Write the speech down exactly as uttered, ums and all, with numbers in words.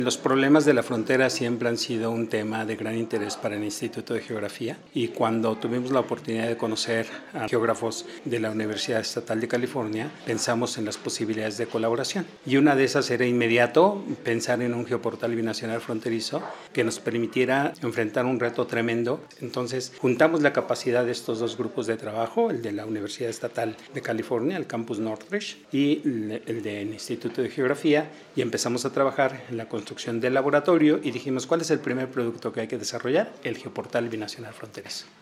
Los problemas de la frontera siempre han sido un tema de gran interés para el Instituto de Geografía, y cuando tuvimos la oportunidad de conocer a geógrafos de la Universidad Estatal de California, pensamos en las posibilidades de colaboración. Y una de esas era inmediato pensar en un geoportal binacional fronterizo que nos permitiera enfrentar un reto tremendo. Entonces juntamos la capacidad de estos dos grupos de trabajo, el de la Universidad Estatal de California, el campus Northridge, y el del Instituto de Geografía, y empezamos a trabajar en la construcción del laboratorio y dijimos, ¿cuál es el primer producto que hay que desarrollar? El geoportal binacional fronterizo.